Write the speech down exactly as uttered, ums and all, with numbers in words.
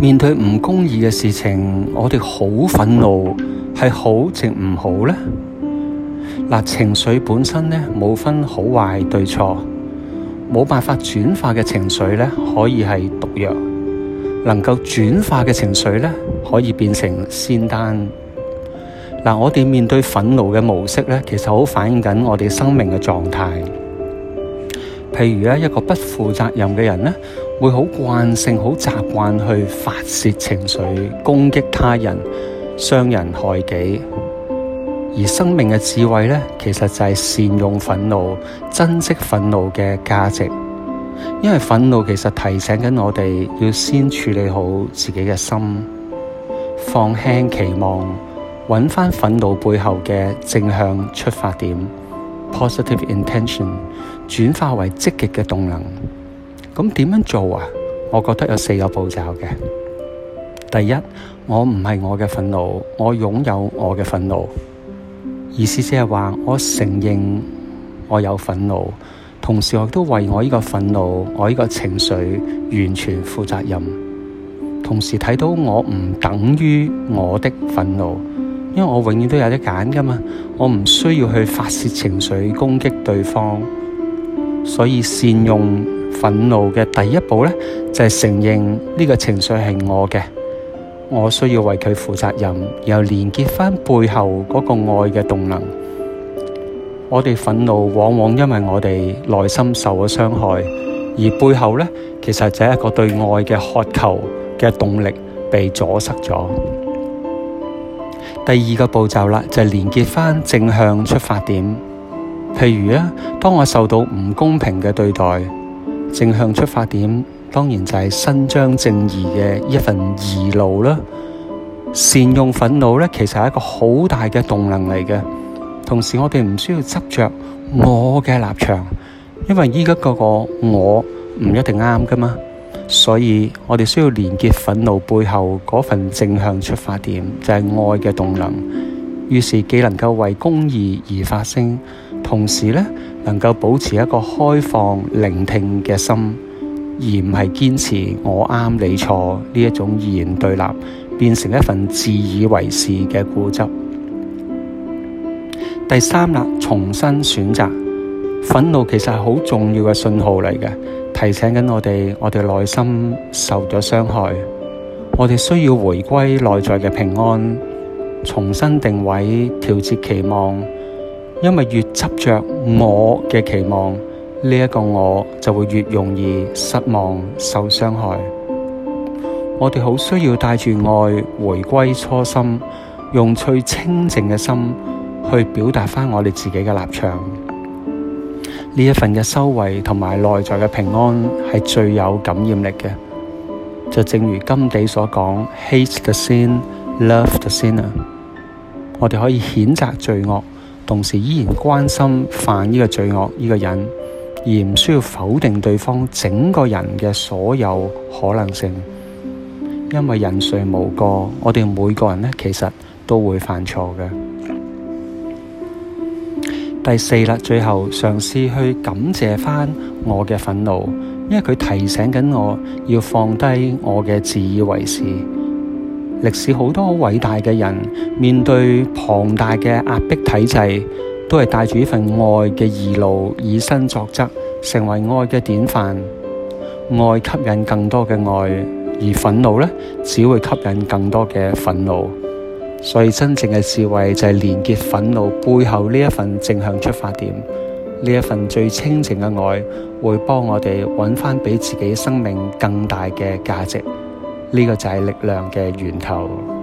面對唔公義嘅事情，我哋好憤怒，係好定唔好呢？嗱，情緒本身咧冇分好壞對錯，冇辦法轉化嘅情緒咧可以係毒藥，能夠轉化嘅情緒咧可以變成仙丹。嗱，我哋面對憤怒嘅模式咧，其實好反映緊我哋生命嘅狀態。譬如咧，一個不負責任嘅人咧，會好慣性、好習慣去發洩情緒，攻擊他人，傷人害己。而生命嘅智慧咧，其實就係善用憤怒，珍惜憤怒嘅價值。因為憤怒其實提醒緊我哋要先處理好自己嘅心，放輕期望，揾翻憤怒背後嘅正向出發點 （positive intention）， 轉化為積極嘅動能。咁點樣做啊？我覺得有四個步驟嘅。第一，我唔係我嘅憤怒，我擁有我嘅憤怒。意思即係話，我承認我有憤怒，同時我亦都為我呢個憤怒、我呢個情緒完全負責任。同時睇到我唔等於我的憤怒，因為我永遠都有得揀㗎嘛，我唔需要去發洩情緒攻擊對方。所以善用憤怒嘅第一步咧，就係、是、承認呢個情緒係我嘅。我需要為佢負責任，然後連結翻背後嗰個愛嘅動能。我哋憤怒往往因為我哋內心受咗傷害，而背後咧其實就係一個對愛嘅渴求嘅動力被阻塞咗。第二個步驟啦，就係、是、連結翻正向出發點。譬如啊，當我受到唔公平嘅對待，正向出發點當然就係伸張正義嘅一份義路啦。善用憤怒咧，其實係一個好大嘅動能嚟嘅。同時我哋唔需要執着我嘅立場，因為依家個個我唔一定啱噶嘛。所以我哋需要連結憤怒背後嗰份正向出發點，就係愛嘅動能。於是既能夠為公義而發聲，同時咧能夠保持一個開放聆聽嘅心，而唔係堅持我啱你錯呢一種二元對立，變成一份自以為是嘅固執。第三啦，重新選擇。憤怒其實係好重要嘅信號嚟嘅，提醒緊我哋，我哋內心受咗傷害，我哋需要回歸內在嘅平安，重新定位，調節期望。因為越執着我嘅期望，呢、這、一個我就會越容易失望、受傷害。我哋好需要帶住愛回歸初心，用最清淨嘅心去表達翻我哋自己嘅立場。呢一份嘅修為同埋內在嘅平安係最有感染力嘅。就正如甘地所講 ，Hate the sin, love the sinner。我哋可以譴責罪惡，同時依然關心犯呢個罪惡呢個人，而唔需要否定對方整個人嘅所有可能性。因為人誰無過，我哋每個人咧其實都會犯錯嘅。第四啦，最後嘗試去感謝翻我嘅憤怒，因為佢提醒緊我要放低我嘅自以為是。歷史好多好偉大嘅人，面對龐大嘅壓迫體制，都係帶住呢份愛嘅義路，以身作則，成為愛嘅典範。愛吸引更多嘅愛，而憤怒咧，只會吸引更多嘅憤怒。所以真正嘅智慧就係連結憤怒背後呢一份正向出發點，呢一份最清淨嘅愛，會幫我哋揾翻比自己生命更大嘅價值。呢個就係力量嘅源頭。